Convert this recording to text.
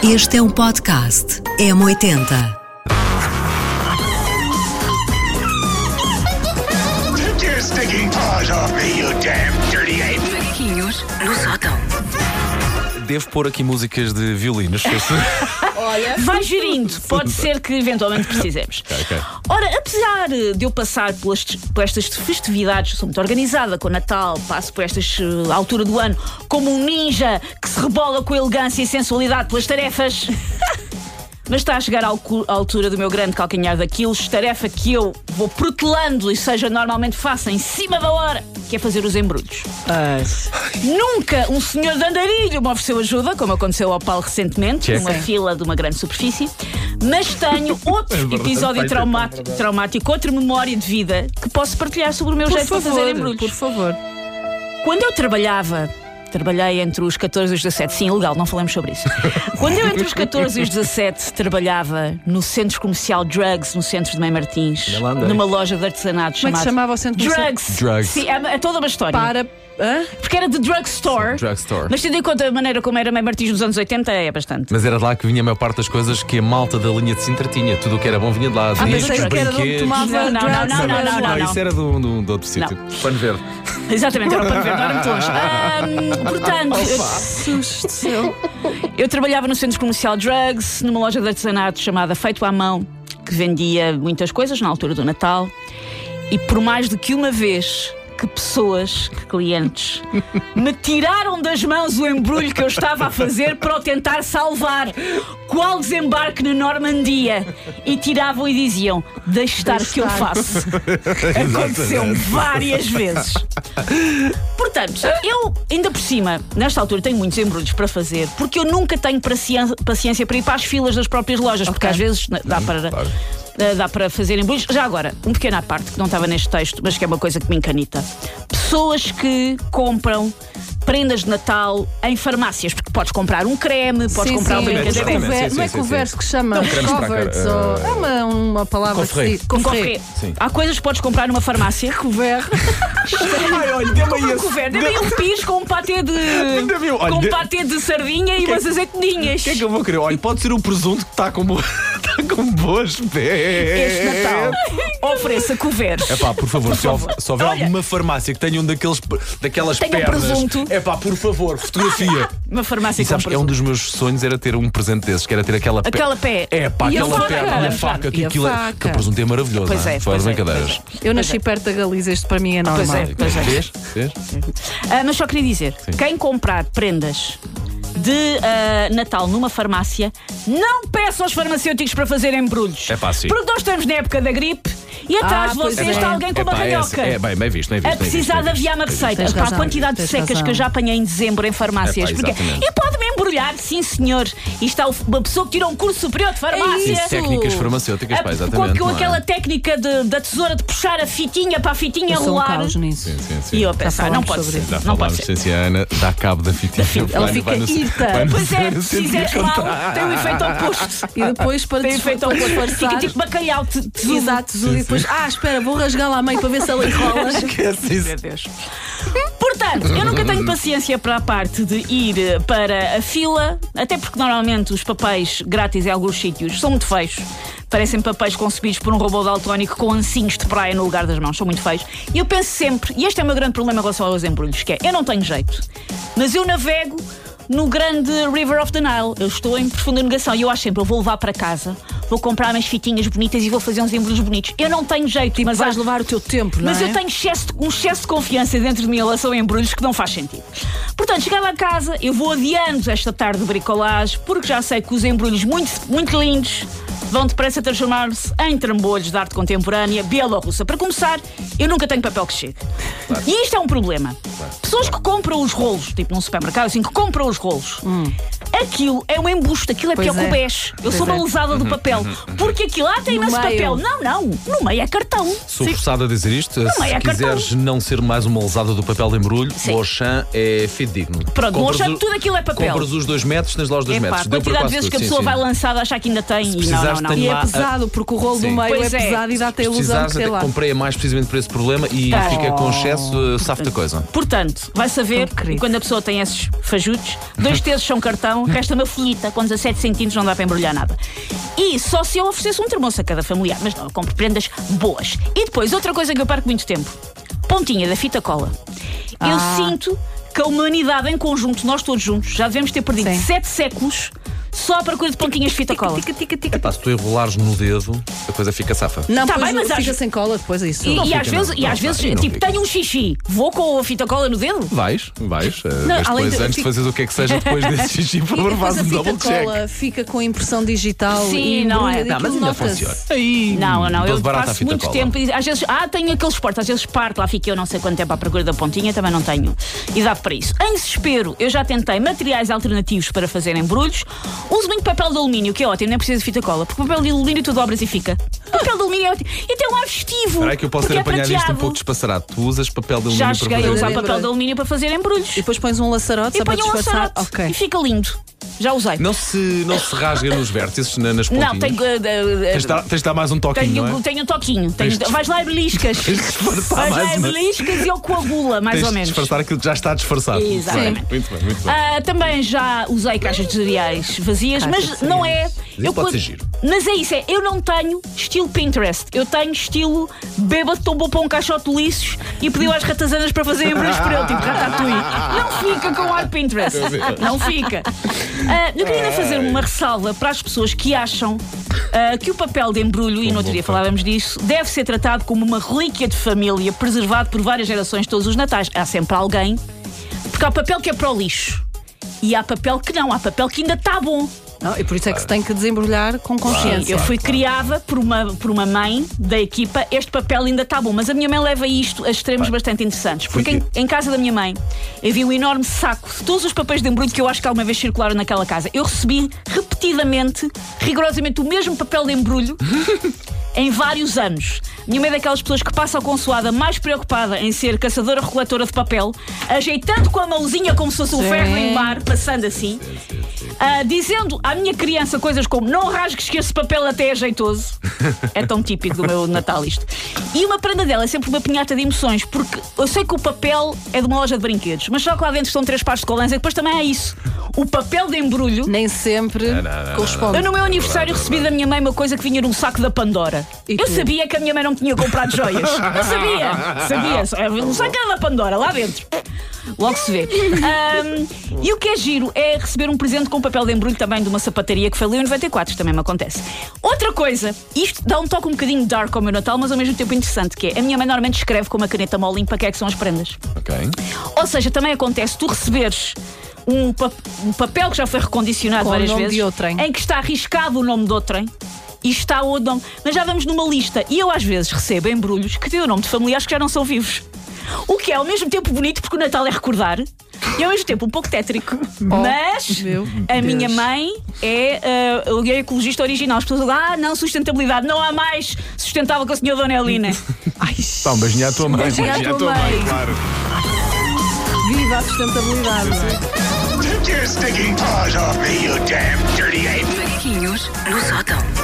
Este é um podcast M80. Take your stinking paws off me, you damn dirty ape! Macaquinhos no sótão. Devo pôr aqui músicas de violinos. Olha, vai gerindo, pode ser que eventualmente precisemos. Ok. Ora, apesar de eu passar por estas festividades, sou muito organizada com o Natal, passo por estas altura do ano como um ninja que se rebola com elegância e sensualidade pelas tarefas. Mas está a chegar à altura do meu grande calcanhar daqueles, tarefa que eu vou protelando e seja normalmente faço em cima da hora, que é fazer os embrulhos. Nunca um senhor de andarilho me ofereceu ajuda, como aconteceu ao Paulo recentemente, numa fila de uma grande superfície. Mas tenho outro episódio traumático, outra memória de vida que posso partilhar sobre o meu jeito de fazer embrulhos. Por favor. Quando eu trabalhei entre os 14 e os 17. Sim, legal, não falamos sobre isso. Quando eu entre os 14 e os 17 trabalhava no centro comercial Drugs, no centro de Mãe Martins, numa loja de artesanato Como é que se chamava o centro comercial? Drugs. Sim, é toda uma história. Porque era de drugstore. Mas tendo em conta a maneira como era Mãe Martins nos anos 80, é bastante. Mas era de lá que vinha a maior parte das coisas que a malta da linha de Sintra tinha. Tudo o que era bom vinha de lá. Pensei que era de onde tomava Não. Isso era de outro sítio. Pano verde. Exatamente, era o Pano Verde, não era muito longe. Portanto, eu trabalhava no centro comercial Drugs, numa loja de artesanato chamada Feito à Mão, que vendia muitas coisas na altura do Natal. E por mais de que uma vez que clientes, me tiraram das mãos o embrulho que eu estava a fazer para o tentar salvar, qual desembarque na Normandia, e tiravam e diziam: deixe estar que eu faço. Aconteceu várias vezes. Portanto, eu ainda por cima, nesta altura, tenho muitos embrulhos para fazer, porque eu nunca tenho paciência para ir para as filas das próprias lojas, porque às vezes dá para fazer embrulhos. Já agora, um pequeno à parte que não estava neste texto, mas que é uma coisa que me encanita: pessoas que compram prendas de Natal em farmácias, porque podes comprar um creme, podes comprar uma brincadeira. Não é converso que se chama coverts, é uma palavra que se diz. Confré. Há coisas que podes comprar numa farmácia. Couvert. Ai, olha, dê-me aí um pires com um patê de sardinha e umas azeitoninhas. O que é que eu vou querer? Olha, pode ser o presunto que está com boas pés. Este Natal ofereça couverts. É pá, por favor, se houver alguma farmácia que tenha daquelas pernas, presunto. é pá, por favor, fotografia. Uma farmácia e sabes que é um dos meus sonhos era ter um presente desses, que era ter aquela pé. É pá, aquela perna e a faca. Que o presunto é maravilhoso. Pois é, fora brincadeiras. Eu nasci perto da Galiza, isto para mim é normal. Pois é. Mas só queria dizer, quem comprar prendas de Natal numa farmácia, não peça aos farmacêuticos para fazer embrulhos. É fácil. Porque nós estamos na época da gripe e atrás de vocês está alguém com uma ranhoca. Bem visto. A precisar de aviar uma receita. Para a quantidade de secas que eu já apanhei em dezembro em farmácias. E pode-me embrulhar, sim senhor. E está uma pessoa que tira um curso superior de farmácia. Técnicas farmacêuticas, exatamente. Com aquela técnica da tesoura de puxar a fitinha para a fitinha rolar. Sim. E eu a pensar, não pode ser. Já falámos, se a Ana dá cabo da fitinha. Ela fica irta. Pois é, se fizeres mal, tem o efeito oposto. E depois para fica tipo bacalhau. Exato, e depois, espera, vou rasgá-la à mãe para ver se ela enrola. Esquece isso. Meu Deus. Portanto, eu nunca tenho paciência para a parte de ir para a fila, até porque normalmente os papéis grátis em alguns sítios são muito feios. Parecem papéis concebidos por um robô daltónico com ancinhos de praia no lugar das mãos. São muito feios. E eu penso sempre, e este é o meu grande problema em relação aos embrulhos, que é: eu não tenho jeito, mas eu navego no grande River of the Nile. Eu estou em profunda negação e eu acho sempre: eu vou levar para casa, vou comprar umas fitinhas bonitas e vou fazer uns embrulhos bonitos. Eu não tenho jeito, mas vais levar o teu tempo, não é? Mas eu tenho um excesso de confiança dentro de mim em relação a embrulhos que não faz sentido. Portanto, chegada a casa, eu vou adiando esta tarde de bricolagem, porque já sei que os embrulhos muito lindos vão depressa transformar-se em trambolhos de arte contemporânea bielorrussa. Para começar, eu nunca tenho papel que chegue. E isto é um problema. Pessoas que compram os rolos, tipo num supermercado, assim, que compram os rolos. Aquilo é um embuste, aquilo é pior que o beijo. Eu sou uma lesada do papel. Porque aquilo tem imenso papel. Não, no meio é cartão. Sou forçado a dizer isto. Se quiseres não ser mais uma lesada do papel de embrulho, o Auchan é fidedigno. Pronto, no Auchan tudo aquilo é papel. Compras os 2 metros, tens lá os 2 metros. A quantidade de vezes que a pessoa vai lançada achar que ainda tem. Se precisares não. tenho E é lá pesado, porque o rolo do Sim. meio é Pois é. pesado e dá-te a Se ilusão precisares, que sei até lá. comprei a mais precisamente por esse problema e fica com excesso, safo da coisa. Portanto, vai saber, Tão querido. quando a pessoa tem esses fajutos, 2 terços são cartão, resta uma folhita com 17 centímetros, não dá para embrulhar nada. E só se eu oferecesse um termoço a cada familiar, mas não, eu compro prendas boas. E depois, outra coisa que eu perco muito tempo: pontinha da fita cola. Eu sinto que a humanidade em conjunto, nós todos juntos, já devemos ter perdido Sim. 7 séculos só à procura de pontinhas de fita cola. Epá, se tu enrolares no dedo, a coisa fica safa. Não, Tá pois bem, mas fica às- sem cola depois é isso. E fica, às vezes, não. e às Não, vezes não tipo, fica. tenho um xixi, vou com a fita cola no dedo? Vais. Mas além depois, de- antes de fazeres o que é que seja, depois desse xixi, por E favor, depois faz a um fita double check. cola fica com impressão digital Sim, e não é. embrulha, Não, mas aquilo ainda nota-se. funciona. Aí, Não, dose eu barata a passo fita muito cola. tempo e às vezes, tenho aqueles portos, às vezes parto, lá fico eu não sei quanto tempo à procura da pontinha, também não tenho idade para isso. Em desespero, eu já tentei materiais alternativos para fazer embrulhos. Uso muito papel de alumínio, que é ótimo, nem precisa de fita cola, porque papel de alumínio tu dobras e fica. Papel de alumínio é ótimo. E tem um ar festivo. Espera aí que eu posso ter porque é apanhado isto um prateado. pouco despassarado. Tu usas papel de alumínio Já para cheguei a fazer usar embrulho. papel de alumínio para fazer embrulhos. E depois pões um laçarote E só para ponho um disfarçar. laçarote Ok. e fica lindo. Já usei. Não se rasga nos vértices, nas pontinhas. Não, tenho. Tens de dar mais um toquinho, não é? Tenho um toquinho. Tens de- Vais lá e beliscas. Tens de disfarçar Vais lá mais e uma- beliscas e ele coagula, mais Tens ou de menos. disfarçar aquilo que já está disfarçado. Exatamente. Muito bem. Também já usei caixas de cereais vazias, Caixas mas de não é. Isso pode ser giro. Mas é isso, eu não tenho estilo Pinterest. Eu tenho estilo bêbado, tombou para um caixote de lixos e pediu às ratazanas para fazer embrulhos por ele, tipo ratatouille. Não fica com ar Pinterest. Não fica. Eu queria ainda fazer uma ressalva para as pessoas que acham que o papel de embrulho, e no outro dia falávamos disso, deve ser tratado como uma relíquia de família, preservado por várias gerações todos os natais. Há sempre alguém, porque há papel que é para o lixo e há papel que não, há papel que ainda está bom. Não, e por isso é que se tem que desembrulhar com consciência. Eu fui criada por uma mãe da equipa. Este papel ainda está bom, mas a minha mãe leva isto a extremos bastante interessantes. Porque em casa da minha mãe havia um enorme saco de todos os papéis de embrulho que eu acho que alguma vez circularam naquela casa. Eu recebi repetidamente, rigorosamente, o mesmo papel de embrulho em vários anos. Minha mãe é daquelas pessoas que passa a consoada mais preocupada em ser caçadora-recoletora de papel, ajeitando com a mãozinha como se fosse um Sim. ferro em mar, passando assim. Dizendo à minha criança coisas como não rasgues que esse papel até é jeitoso. É tão típico do meu Natal isto. E uma prenda dela é sempre uma pinhata de emoções, porque eu sei que o papel é de uma loja de brinquedos, mas só que lá dentro estão 3 pares de colãs e depois também há isso. O papel de embrulho. Nem sempre corresponde. Eu no meu aniversário recebi da minha mãe uma coisa que vinha num saco da Pandora. E Eu tu? sabia que a minha mãe não me tinha comprado joias. Eu sabia. Um saco da Pandora, lá dentro. Logo se vê. E o que é giro é receber um presente com papel de embrulho também de uma sapataria que falei em 94, também me acontece. Outra coisa, isto dá um toque um bocadinho dark ao meu Natal, mas ao mesmo tempo interessante, que é a minha mãe normalmente escreve com uma caneta mole limpa que é que são as prendas. Ok. Ou seja, também acontece tu receberes um papel que já foi recondicionado Com o várias nome vezes, de outrem. em que está arriscado o nome de outrem e está o nome. Mas já vamos numa lista e eu às vezes recebo embrulhos que têm o nome de familiares que já não são vivos. O que é ao mesmo tempo bonito porque o Natal é recordar e ao mesmo tempo um pouco tétrico. Mas meu a Deus. minha mãe é o ecologista original. As pessoas dizem, não, sustentabilidade, não há mais sustentável que a senhora Dona Helena. Ai, Pá, um beijinho à tua mãe. Beijinho à tua mãe. claro. viva a sustentabilidade. Take your stinking paws off me, you damn dirty ape! Macaquinhos no sótão.